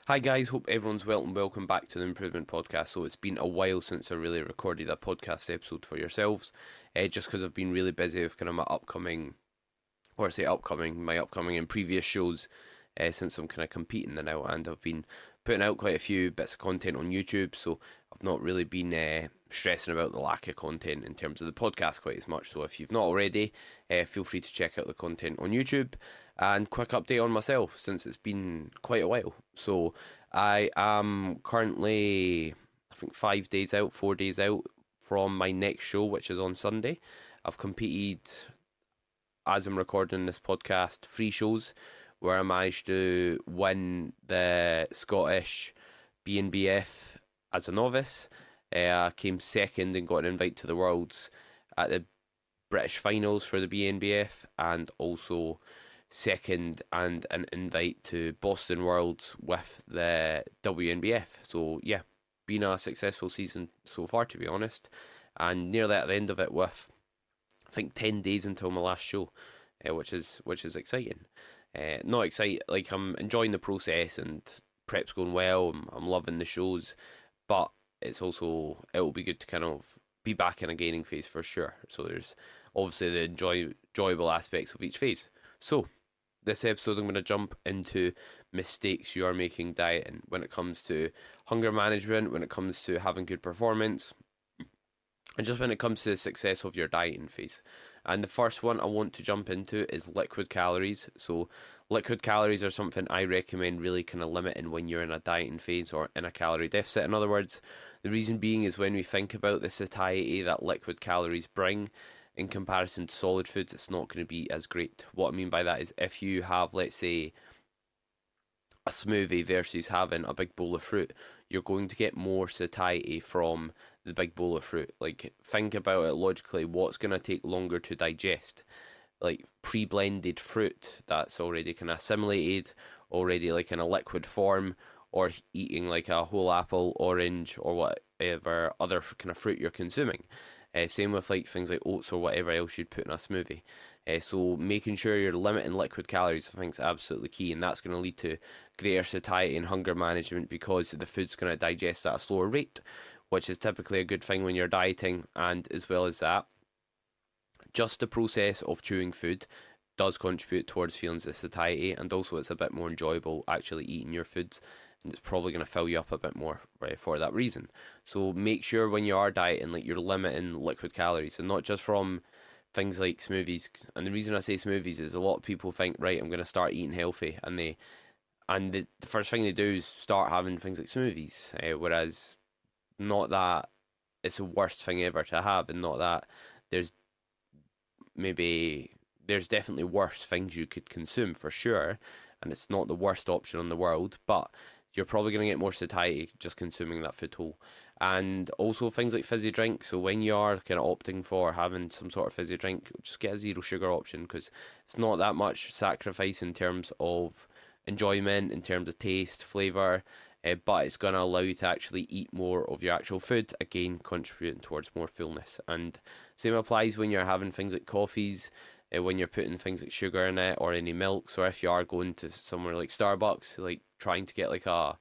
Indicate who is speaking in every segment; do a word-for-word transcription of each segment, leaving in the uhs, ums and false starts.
Speaker 1: Hi guys, hope everyone's well and welcome back to the Improvement Podcast. So it's been a while since I really recorded a podcast episode for yourselves, uh, just because I've been really busy with kind of my upcoming, or I say upcoming, my upcoming and previous shows, uh, since I'm kind of competing now, and I've been putting out quite a few bits of content on YouTube, so I've not really been uh, stressing about the lack of content in terms of the podcast quite as much. So if you've not already, uh, feel free to check out the content on YouTube. And quick update on myself, since it's been quite a while. So I am currently, I think, five days out, four days out from my next show, which is on Sunday. I've competed, as I'm recording this podcast, three shows where I managed to win the Scottish B N B F as a novice. Uh, I came second and got an invite to the Worlds at the British finals for the B N B F, and also second and an invite to Boston Worlds with the W N B F. So yeah, been a successful season so far, to be honest, and nearly at the end of it with, I think, ten days until my last show, uh, which is which is exciting. Uh, not excited, like I'm enjoying the process and prep's going well. I'm, I'm loving the shows, but it's also, it'll be good to kind of be back in a gaining phase for sure. So there's obviously the enjoy, enjoyable aspects of each phase. So this episode, I'm going to jump into mistakes you are making dieting when it comes to hunger management, when it comes to having good performance, and just when it comes to the success of your dieting phase. And the first one I want to jump into is liquid calories. So liquid calories are something I recommend really kind of limiting when you're in a dieting phase or in a calorie deficit. In other words, the reason being is when we think about the satiety that liquid calories bring, in comparison to solid foods, it's not going to be as great. What I mean by that is, if you have, let's say, a smoothie versus having a big bowl of fruit, you're going to get more satiety from the big bowl of fruit. Like, think about it logically, what's going to take longer to digest? Like, pre-blended fruit that's already kind of assimilated, already like in a liquid form, or eating like a whole apple, orange, or whatever other kind of fruit you're consuming. Uh, same with like things like oats or whatever else you'd put in a smoothie. Uh, so making sure you're limiting liquid calories, I think, is absolutely key, and that's going to lead to greater satiety and hunger management because the food's going to digest at a slower rate, which is typically a good thing when you're dieting. And as well as that, just the process of chewing food does contribute towards feelings of satiety, and also it's a bit more enjoyable actually eating your foods, and it's probably going to fill you up a bit more, right, for that reason. So make sure when you are dieting, like, you're limiting liquid calories, and not just from things like smoothies. And the reason I say smoothies is a lot of people think, right, I'm going to start eating healthy, and they and the, the first thing they do is start having things like smoothies, uh, whereas not that it's the worst thing ever to have, and not that there's maybe there's definitely worse things you could consume for sure, and it's not the worst option in the world, but you're probably going to get more satiety just consuming that food whole. And also things like fizzy drinks. So when you are kind of opting for having some sort of fizzy drink, just get a zero sugar option, because it's not that much sacrifice in terms of enjoyment, in terms of taste, flavour, uh, but it's going to allow you to actually eat more of your actual food, again contributing towards more fullness. And same applies when you're having things like coffees, uh, when you're putting things like sugar in it or any milks, or if you are going to somewhere like Starbucks, like trying to get like a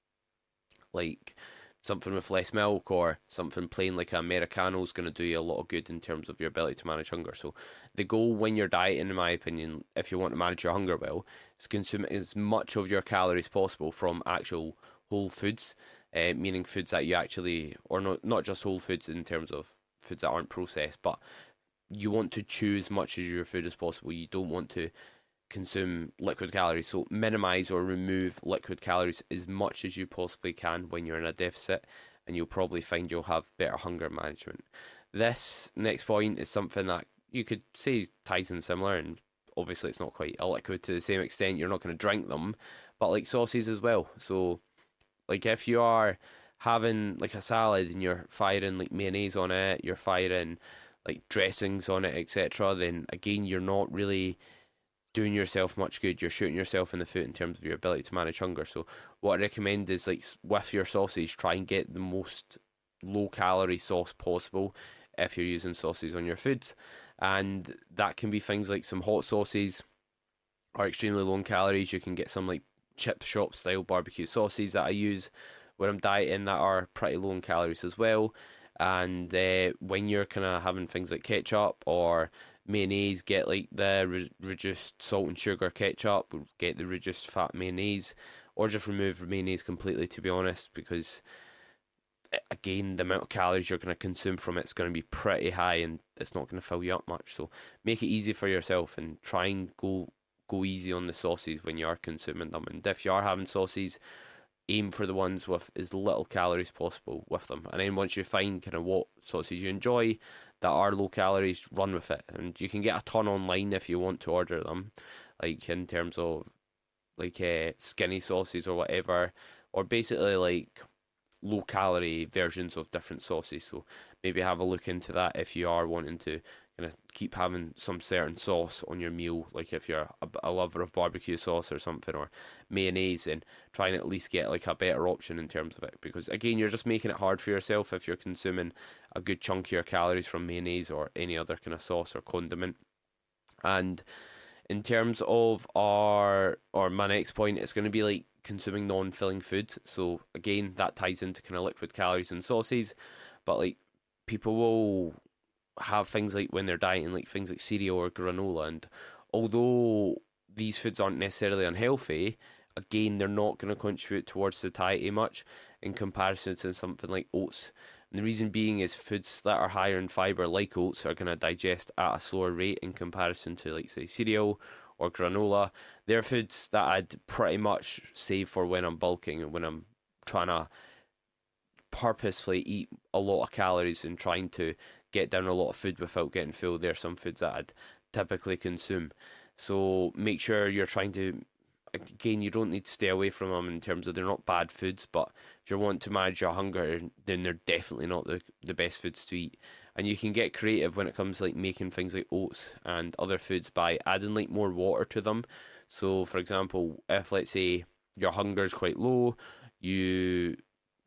Speaker 1: like something with less milk or something plain like an Americano is going to do you a lot of good in terms of your ability to manage hunger. So the goal when you're dieting, in my opinion, if you want to manage your hunger well, is consume as much of your calories possible from actual whole foods, uh, meaning foods that you actually, or not, not just whole foods in terms of foods that aren't processed, but you want to chew as much of your food as possible. You don't want to consume liquid calories, so minimize or remove liquid calories as much as you possibly can when you're in a deficit, and you'll probably find you'll have better hunger management. This next point is something that you could say ties in similar, and obviously it's not quite a liquid to the same extent, you're not going to drink them, but like sauces as well. So like if you are having like a salad and you're firing like mayonnaise on it, you're firing like dressings on it, etc., then again you're not really doing yourself much good. You're shooting yourself in the foot in terms of your ability to manage hunger. So what I recommend is, like, with your sausage, try and get the most low calorie sauce possible if you're using sauces on your foods, and that can be things like some hot sauces are extremely low in calories. You can get some like chip shop style barbecue sauces that I use when I'm dieting that are pretty low in calories as well. And uh, when you're kind of having things like ketchup or mayonnaise, get like the re- reduced salt and sugar ketchup, get the reduced fat mayonnaise, or just remove mayonnaise completely, to be honest, because again, the amount of calories you're going to consume from it's going to be pretty high, and it's not going to fill you up much. So make it easy for yourself and try and go go easy on the sauces when you are consuming them. And if you are having sauces, aim for the ones with as little calories possible with them. And then once you find kind of what sauces you enjoy that are low calories, run with it. And you can get a ton online if you want to order them, like in terms of like uh, skinny sauces or whatever, or basically like low calorie versions of different sauces. So maybe have a look into that if you are wanting to kind of keep having some certain sauce on your meal, like if you're a, a lover of barbecue sauce or something, or mayonnaise, and try and at least get like a better option in terms of it, because again, you're just making it hard for yourself if you're consuming a good chunk of your calories from mayonnaise or any other kind of sauce or condiment. And in terms of our or my next point, it's going to be like consuming non-filling food. So again, that ties into kind of liquid calories and sauces, but like people will have things like when they're dieting, like things like cereal or granola, and although these foods aren't necessarily unhealthy, again, they're not going to contribute towards satiety much in comparison to something like oats. And the reason being is foods that are higher in fibre, like oats, are going to digest at a slower rate in comparison to, like, say, cereal or granola. They're foods that I'd pretty much save for when I'm bulking and when I'm trying to purposefully eat a lot of calories and trying to get down a lot of food without getting full. There are some foods that I'd typically consume. So make sure you're trying to, again, you don't need to stay away from them in terms of they're not bad foods, but if you want to manage your hunger, then they're definitely not the, the best foods to eat. And you can get creative when it comes to like making things like oats and other foods by adding like more water to them. So for example, if let's say your hunger is quite low, you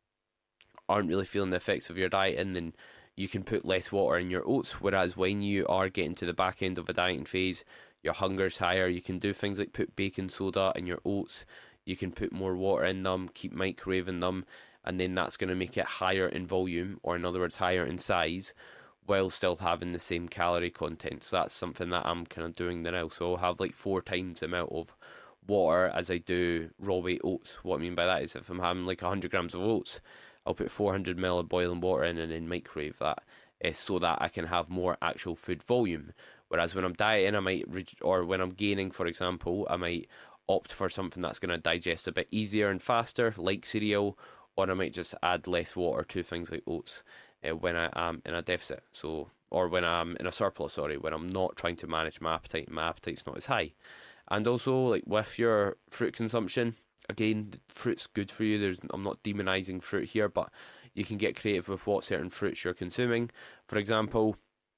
Speaker 1: aren't really feeling the effects of your diet, and then you can put less water in your oats. Whereas when you are getting to the back end of a dieting phase, your hunger's higher, you can do things like put baking soda in your oats, you can put more water in them, keep microwaving them, and then that's going to make it higher in volume, or in other words, higher in size, while still having the same calorie content. So that's something that I'm kind of doing now. So I'll have like four times the amount of water as I do raw weight oats. What I mean by that is if I'm having like one hundred grams of oats, I'll put four hundred milliliters of boiling water in and then microwave that, uh, so that I can have more actual food volume. Whereas when I'm dieting, I might, re- or when I'm gaining, for example, I might opt for something that's going to digest a bit easier and faster, like cereal, or I might just add less water to things like oats uh, when I am in a deficit. So, or when I'm in a surplus, sorry, when I'm not trying to manage my appetite and my appetite's not as high. And also, like with your fruit consumption, again, fruit's good for you. There's, I'm not demonizing fruit here, but you can get creative with what certain fruits you're consuming. For example,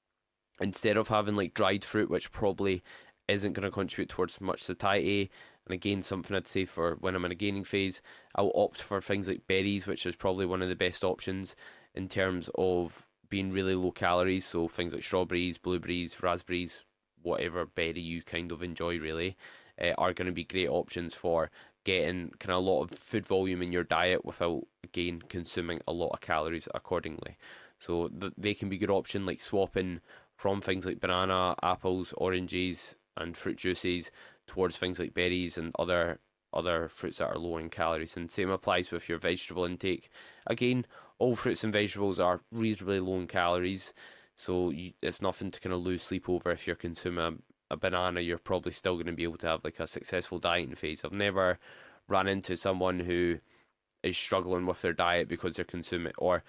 Speaker 1: instead of having like dried fruit, which probably isn't going to contribute towards much satiety, and again, something I'd say for when I'm in a gaining phase, I'll opt for things like berries, which is probably one of the best options in terms of being really low calories. So things like strawberries, blueberries, raspberries, whatever berry you kind of enjoy really, uh, are going to be great options for getting kind of a lot of food volume in your diet without, again, consuming a lot of calories accordingly. So th- they can be a good option, like swapping from things like banana, apples, oranges, and fruit juices towards things like berries and other other fruits that are lower in calories. And same applies with your vegetable intake. Again, all fruits and vegetables are reasonably low in calories, so you, it's nothing to kind of lose sleep over. If you're consuming a, a banana, you're probably still going to be able to have like a successful dieting phase. I've never ran into someone who is struggling with their diet because they're consuming, or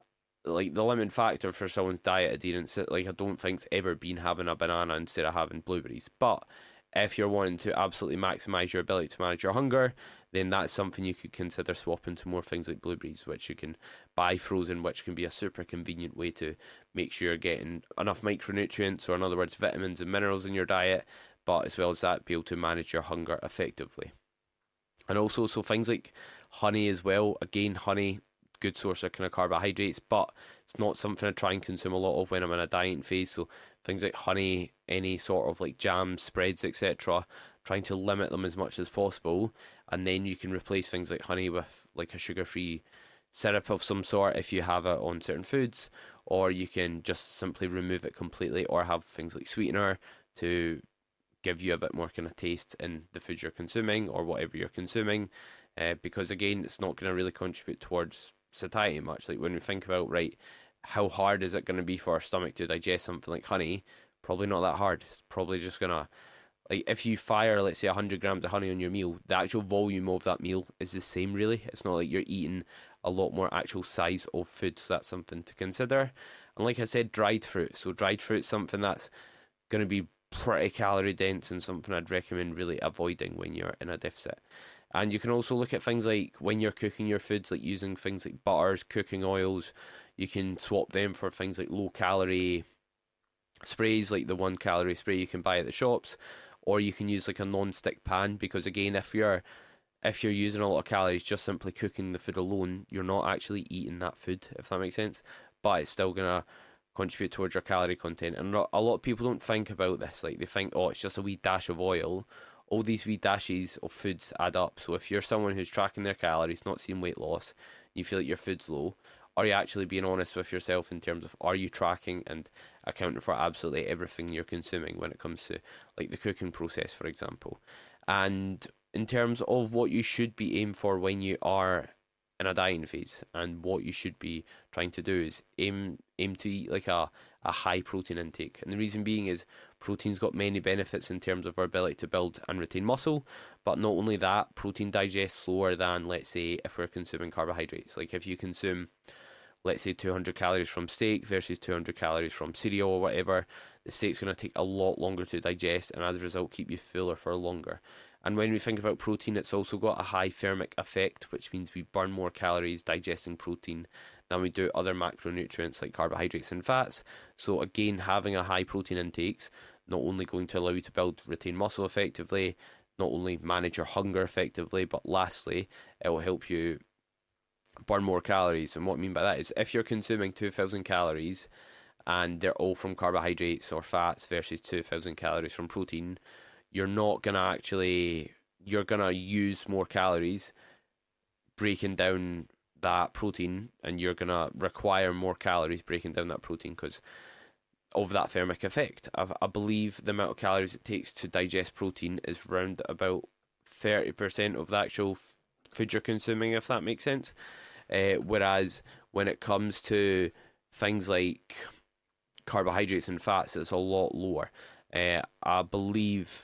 Speaker 1: like the limiting factor for someone's diet adherence, like I don't think's ever been having a banana instead of having blueberries. But if you're wanting to absolutely maximize your ability to manage your hunger, then that's something you could consider swapping to more things like blueberries, which you can buy frozen, which can be a super convenient way to make sure you're getting enough micronutrients, or in other words, vitamins and minerals in your diet, but as well as that, be able to manage your hunger effectively. And also, so things like honey as well. Again, honey good source of kind of carbohydrates, but it's not something I try and consume a lot of when I'm in a dieting phase. So things like honey, any sort of like jams, spreads, et cetera, trying to limit them as much as possible, and then you can replace things like honey with like a sugar-free syrup of some sort if you have it on certain foods, or you can just simply remove it completely, or have things like sweetener to give you a bit more kind of taste in the food you're consuming or whatever you're consuming, uh, because again, it's not going to really contribute towards satiety much. Like when we think about, right, how hard is it going to be for our stomach to digest something like honey? Probably not that hard. It's probably just going to, like, if you fire, let's say, one hundred grams of honey on your meal, the actual volume of that meal is the same, really. It's not like you're eating a lot more actual size of food, so that's something to consider. And like I said, dried fruit. So dried fruit's something that's going to be pretty calorie dense and something I'd recommend really avoiding when you're in a deficit. And you can also look at things like when you're cooking your foods, like using things like butters, cooking oils. You can swap them for things like low calorie sprays, like the one calorie spray you can buy at the shops, or you can use like a non-stick pan, because again, if you're if you're using a lot of calories just simply cooking the food alone, you're not actually eating that food, if that makes sense, but it's still gonna contribute towards your calorie content. And a lot of people don't think about this. Like, they think, oh, it's just a wee dash of oil. All these wee dashes of foods add up. So if you're someone who's tracking their calories, not seeing weight loss, you feel like your food's low, are you actually being honest with yourself in terms of, are you tracking and accounting for absolutely everything you're consuming when it comes to like the cooking process, for example? And in terms of what you should be aiming for when you are in a dieting phase, and what you should be trying to do is aim aim to eat like a, a high protein intake. And the reason being is protein's got many benefits in terms of our ability to build and retain muscle, but not only that, protein digests slower than, let's say, if we're consuming carbohydrates. Like if you consume, let's say, two hundred calories from steak versus two hundred calories from cereal or whatever, the steak's going to take a lot longer to digest, and as a result keep you fuller for longer. And when we think about protein, it's also got a high thermic effect, which means we burn more calories digesting protein than we do other macronutrients like carbohydrates and fats. So again, having a high protein intake's not only going to allow you to build, retain muscle effectively, not only manage your hunger effectively, but lastly, it will help you burn more calories. And what I mean by that is, if you're consuming two thousand calories and they're all from carbohydrates or fats versus two thousand calories from protein, you're not going to actually, you're going to use more calories breaking down that protein, and you're going to require more calories breaking down that protein because of that thermic effect. I, I believe the amount of calories it takes to digest protein is around about thirty percent of the actual food you're consuming, if that makes sense. Uh, whereas when it comes to things like carbohydrates and fats, it's a lot lower. Uh, I believe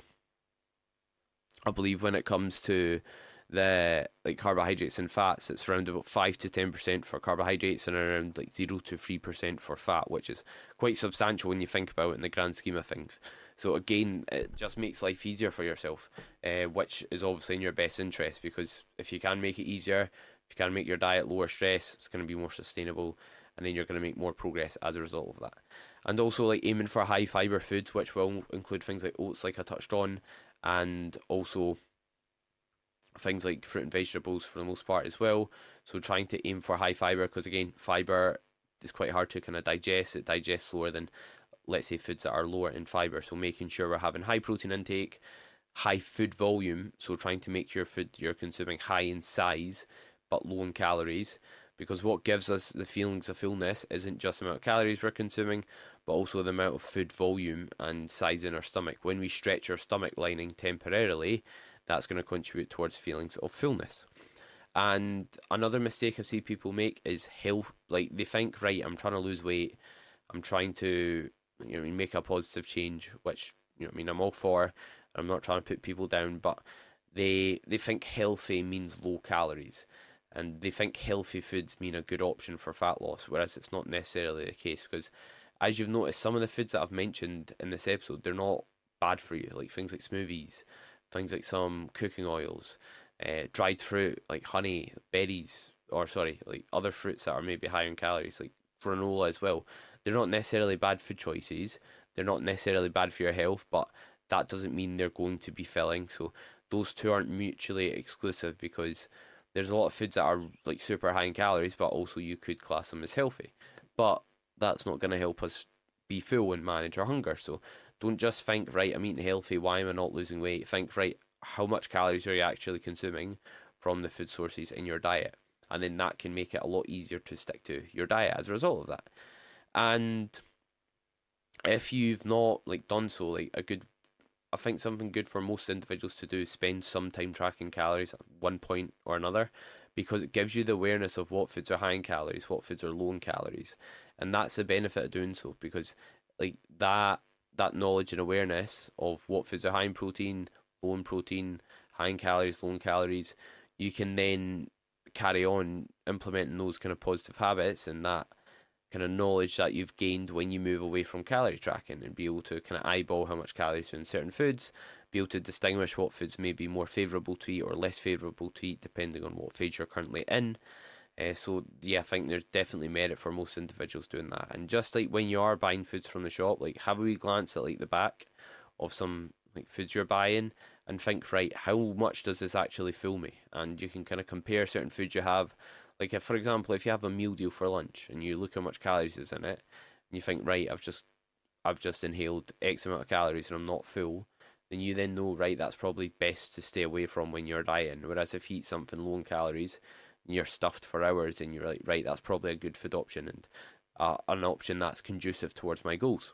Speaker 1: I believe when it comes to the like carbohydrates and fats, it's around about five to ten percent for carbohydrates and around like zero to three percent for fat, which is quite substantial when you think about it in the grand scheme of things. So again, it just makes life easier for yourself, uh, which is obviously in your best interest, because if you can make it easier, if you can make your diet lower stress, it's going to be more sustainable, and then you're going to make more progress as a result of that. And also like aiming for high fiber foods, which will include things like oats, like I touched on, and also things like fruit and vegetables for the most part as well. So trying to aim for high fiber, because again, fiber is quite hard to kind of digest. It digests slower than, let's say, foods that are lower in fiber. So making sure we're having high protein intake, high food volume. So trying to make your food you're consuming high in size but low in calories, because what gives us the feelings of fullness isn't just the amount of calories we're consuming, but also the amount of food volume and size in our stomach. When we stretch our stomach lining temporarily, that's going to contribute towards feelings of fullness. And another mistake I see people make is health. Like, they think, right, I'm trying to lose weight, I'm trying to, you know, make a positive change, which, you know, I mean, I'm all for. I'm not trying to put people down, but they they think healthy means low calories, and they think healthy foods mean a good option for fat loss, whereas it's not necessarily the case. Because as you've noticed, some of the foods that I've mentioned in this episode, they're not bad for you, like things like smoothies, things like some cooking oils, uh, dried fruit like honey, berries, or sorry, like other fruits that are maybe higher in calories, like granola as well. They're not necessarily bad food choices. They're not necessarily bad for your health, but that doesn't mean they're going to be filling. So those two aren't mutually exclusive, because there's a lot of foods that are like super high in calories, but also you could class them as healthy. But that's not going to help us be full and manage our hunger. So don't just think, right, I'm eating healthy, why am I not losing weight? Think, right, how much calories are you actually consuming from the food sources in your diet? And then that can make it a lot easier to stick to your diet as a result of that. And if you've not like done so, like a good, I think something good for most individuals to do is spend some time tracking calories at one point or another, because it gives you the awareness of what foods are high in calories, what foods are low in calories, and that's the benefit of doing so, because like that that knowledge and awareness of what foods are high in protein, low in protein, high in calories, low in calories, you can then carry on implementing those kind of positive habits and that kind of knowledge that you've gained when you move away from calorie tracking, and be able to kind of eyeball how much calories are in certain foods, be able to distinguish what foods may be more favourable to eat or less favourable to eat depending on what phase you're currently in. Uh, so yeah, I think there's definitely merit for most individuals doing that. And just like when you are buying foods from the shop, like have a wee glance at like the back of some like foods you're buying and think, right, how much does this actually fill me? And you can kind of compare certain foods you have. Like if, for example, if you have a meal deal for lunch and you look how much calories is in it, and you think, right, I've just I've just inhaled X amount of calories and I'm not full, then you then know, right, that's probably best to stay away from when you're dieting. Whereas if you eat something low in calories and you're stuffed for hours, and you're like, right, that's probably a good food option and uh, an option that's conducive towards my goals.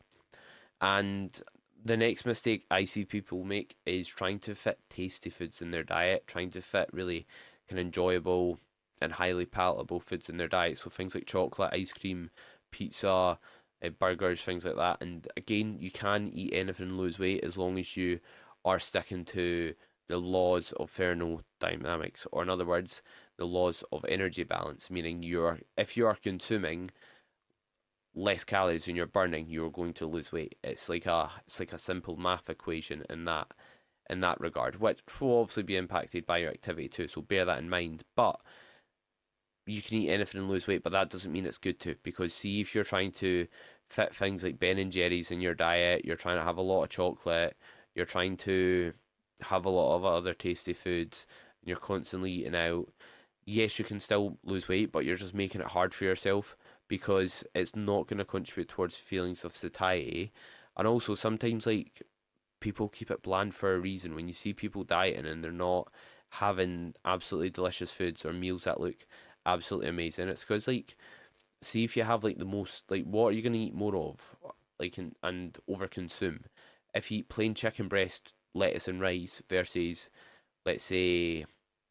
Speaker 1: And the next mistake I see people make is trying to fit tasty foods in their diet, trying to fit really kind of enjoyable and highly palatable foods in their diet. So things like chocolate, ice cream, pizza, uh, burgers, things like that. And again, you can eat anything and lose weight as long as you are sticking to the laws of thermodynamics, or in other words, the laws of energy balance. Meaning, you're if you are consuming less calories than you're burning, you're going to lose weight. It's like a it's like a simple math equation in that in that regard, which will obviously be impacted by your activity too. So bear that in mind. But you can eat anything and lose weight, but that doesn't mean it's good to. Because see, if you're trying to fit things like Ben and Jerry's in your diet, you're trying to have a lot of chocolate, you're trying to have a lot of other tasty foods, and you're constantly eating out, yes, you can still lose weight, but you're just making it hard for yourself, because it's not going to contribute towards feelings of satiety. And also, sometimes like people keep it bland for a reason. When you see people dieting and they're not having absolutely delicious foods or meals that look absolutely amazing, it's because like, see, if you have like the most, like, what are you going to eat more of, like, and, and overconsume? If you eat plain chicken breast, lettuce and rice versus, let's say,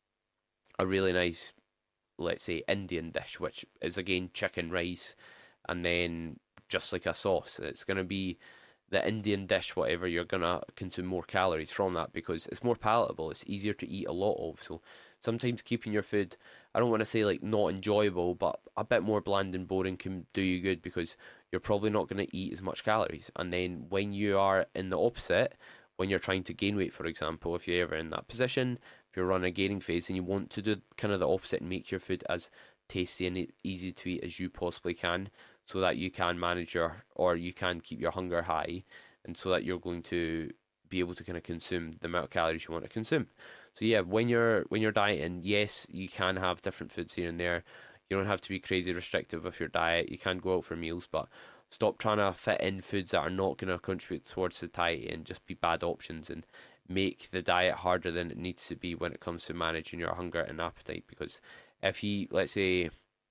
Speaker 1: a really nice, let's say, Indian dish, which is again chicken, rice, and then just like a sauce, it's going to be the Indian dish, whatever, you're going to consume more calories from that because it's more palatable, it's easier to eat a lot of. So sometimes keeping your food, I don't want to say like not enjoyable, but a bit more bland and boring can do you good, because you're probably not going to eat as much calories. And then when you are in the opposite, when you're trying to gain weight, for example, if you're ever in that position, if you're running a gaining phase and you want to do kind of the opposite and make your food as tasty and easy to eat as you possibly can, so that you can manage your, or you can keep your hunger high, and so that you're going to be able to kind of consume the amount of calories you want to consume. So yeah, when you're when you're dieting, yes, you can have different foods here and there. You don't have to be crazy restrictive with your diet. You can go out for meals, but stop trying to fit in foods that are not going to contribute towards satiety and just be bad options, and make the diet harder than it needs to be when it comes to managing your hunger and appetite. Because if you, let's say,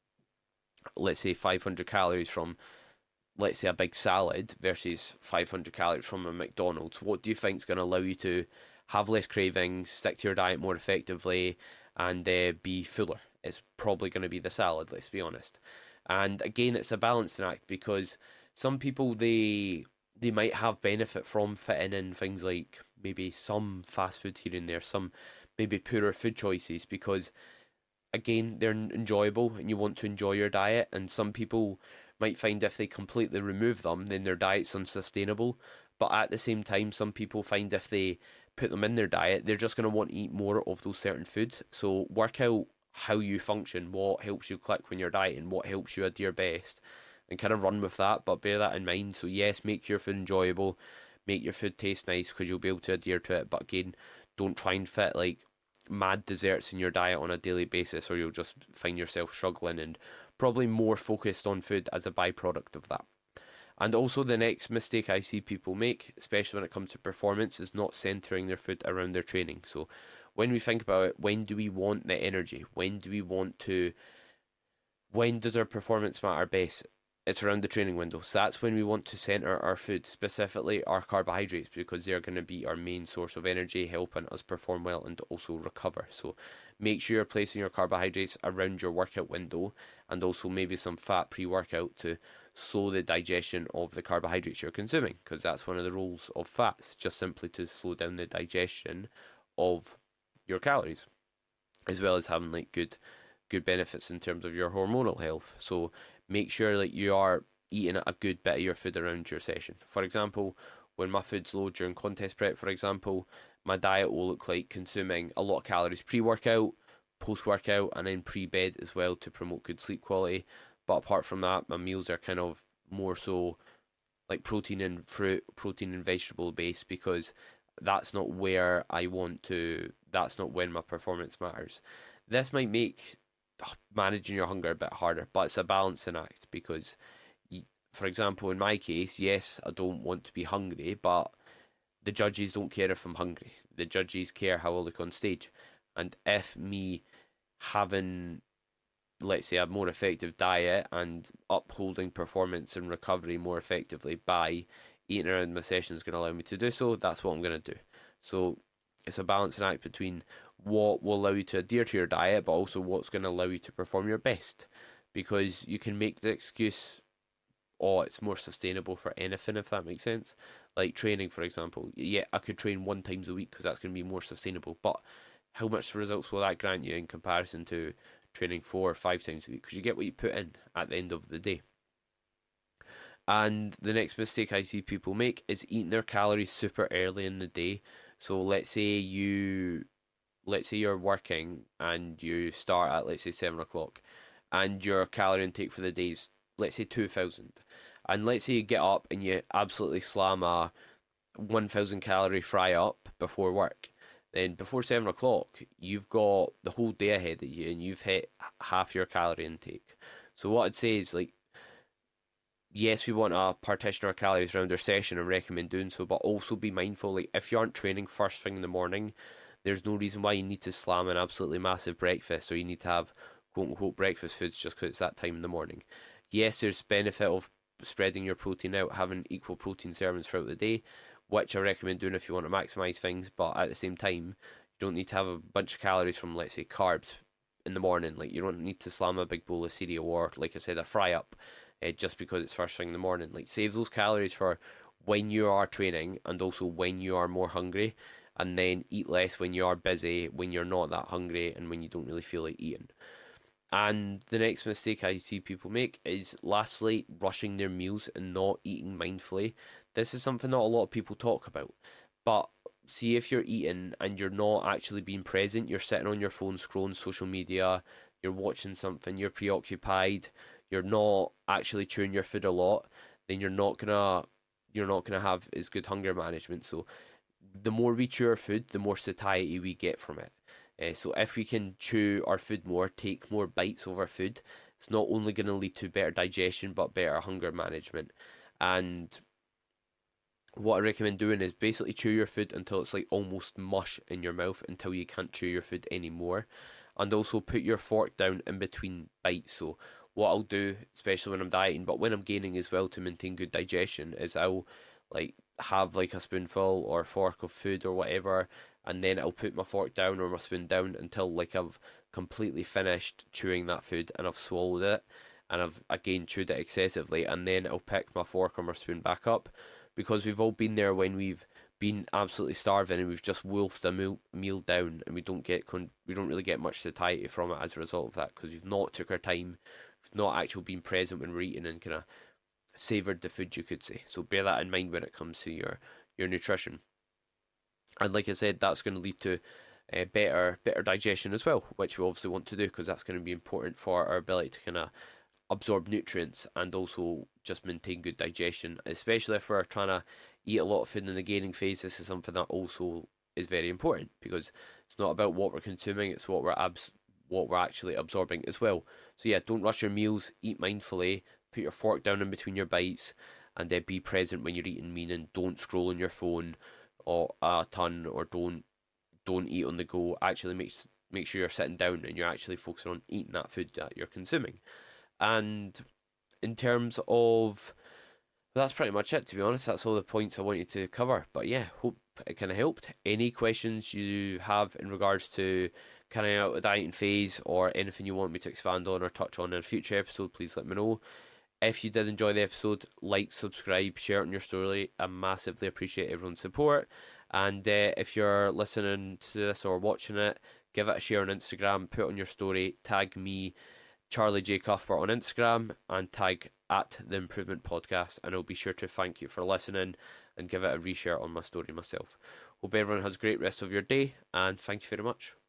Speaker 1: let's say five hundred calories from, let's say, a big salad versus five hundred calories from a McDonald's, what do you think is going to allow you to have less cravings, stick to your diet more effectively, and uh, be fuller? It's probably going to be the salad, let's be honest. And again, it's a balancing act, because some people, they they might have benefit from fitting in things like maybe some fast food here and there, some maybe poorer food choices, because again, they're enjoyable and you want to enjoy your diet. And some people might find if they completely remove them, then their diet's unsustainable. But at the same time, some people find if they put them in their diet, they're just going to want to eat more of those certain foods. So work out how you function, what helps you click when you're dieting, what helps you adhere best, and kind of run with that. But bear that in mind. So yes, make your food enjoyable, make your food taste nice, because you'll be able to adhere to it. But again, don't try and fit like mad desserts in your diet on a daily basis, or you'll just find yourself struggling and probably more focused on food as a byproduct of that. And also, the next mistake I see people make, especially when it comes to performance, is not centering their food around their training. So, when we think about it, when do we want the energy? When do we want to? When does our performance matter best? It's around the training window. So that's when we want to center our food, specifically our carbohydrates, because they're going to be our main source of energy, helping us perform well and also recover. So make sure you're placing your carbohydrates around your workout window, and also maybe some fat pre-workout to slow the digestion of the carbohydrates you're consuming, because that's one of the roles of fats, just simply to slow down the digestion of your calories, as well as having like good good benefits in terms of your hormonal health. So make sure that you are eating a good bit of your food around your session. For example, when my food's low during contest prep, for example, my diet will look like consuming a lot of calories pre-workout, post-workout, and then pre-bed as well to promote good sleep quality. But apart from that, my meals are kind of more so like protein and fruit, protein and vegetable based, because that's not where I want to, that's not when my performance matters. This might make managing your hunger a bit harder, but it's a balancing act, because, for example, in my case, yes, I don't want to be hungry, but the judges don't care if I'm hungry. The judges care how I look on stage. And if me having, let's say, a more effective diet and upholding performance and recovery more effectively by eating around my session is going to allow me to do so, that's what I'm going to do. So it's a balancing act between what will allow you to adhere to your diet, but also what's going to allow you to perform your best. Because you can make the excuse, oh, it's more sustainable for anything, if that makes sense. Like training, for example. Yeah, I could train one times a week because that's going to be more sustainable. But how much results will that grant you in comparison to training four or five times a week? Because you get what you put in at the end of the day. And the next mistake I see people make is eating their calories super early in the day. So let's say you let's say you're working and you start at, let's say, seven o'clock, and your calorie intake for the day is, let's say, two thousand. And let's say you get up and you absolutely slam a one thousand calorie fry up before work. Then before seven o'clock, you've got the whole day ahead of you and you've hit half your calorie intake. So what I'd say is, like, yes, we want to partition our calories around our session and recommend doing so, but also be mindful, like, if you aren't training first thing in the morning, there's no reason why you need to slam an absolutely massive breakfast, or you need to have quote-unquote breakfast foods just because it's that time in the morning. Yes, there's benefit of spreading your protein out, having equal protein servings throughout the day, which I recommend doing if you want to maximise things, but at the same time, you don't need to have a bunch of calories from, let's say, carbs in the morning. Like, you don't need to slam a big bowl of cereal or, like I said, a fry-up uh, just because it's first thing in the morning. Like, save those calories for when you are training and also when you are more hungry, and then eat less when you are busy, when you're not that hungry, and when you don't really feel like eating. And the next mistake I see people make is, lastly, rushing their meals and not eating mindfully. This is something not a lot of people talk about. But see, if you're eating and you're not actually being present, you're sitting on your phone scrolling social media, you're watching something, you're preoccupied, you're not actually chewing your food a lot, then you're not gonna you're not gonna have as good hunger management. So the more we chew our food, the more satiety we get from it. Uh, so if we can chew our food more, take more bites of our food, it's not only going to lead to better digestion, but better hunger management. And what I recommend doing is basically chew your food until it's like almost mush in your mouth, until you can't chew your food anymore. And also put your fork down in between bites. So what I'll do, especially when I'm dieting, but when I'm gaining as well to maintain good digestion, is I'll like have like a spoonful or fork of food or whatever, and then I'll put my fork down or my spoon down until like I've completely finished chewing that food and I've swallowed it and I've again chewed it excessively, and then I'll pick my fork or my spoon back up, because we've all been there when we've been absolutely starving and we've just wolfed a meal, meal down, and we don't get con- we don't really get much satiety from it as a result of that, because we've not took our time, we've not actually been present when we're eating and kind of savoured the food, you could say. So bear that in mind when it comes to your your nutrition. And like I said, that's going to lead to uh, better better digestion as well, which we obviously want to do, because that's going to be important for our ability to kind of absorb nutrients and also just maintain good digestion, especially if we're trying to eat a lot of food in the gaining phase. This is something that also is very important, because It's not about what we're consuming, it's what we're abs- what we're actually absorbing as well. So yeah, don't rush your meals, eat mindfully, put your fork down in between your bites, and then be present when you're eating, meaning don't scroll on your phone or a ton, or don't don't eat on the go. Actually make make sure you're sitting down and you're actually focusing on eating that food that you're consuming. And in terms of, that's pretty much it, to be honest. That's all the points I wanted to cover. But yeah, hope it kind of helped. Any questions you have in regards to carrying out a dieting phase, or anything you want me to expand on or touch on in a future episode, please let me know. If you did enjoy the episode, like, subscribe, share it on your story. I massively appreciate everyone's support. And uh, if you're listening to this or watching it, give it a share on Instagram, put it on your story, tag me, Charlie J. Cuthbert on Instagram, and tag at the Improvement Podcast, and I'll be sure to thank you for listening and give it a reshare on my story myself. Hope everyone has a great rest of your day, and thank you very much.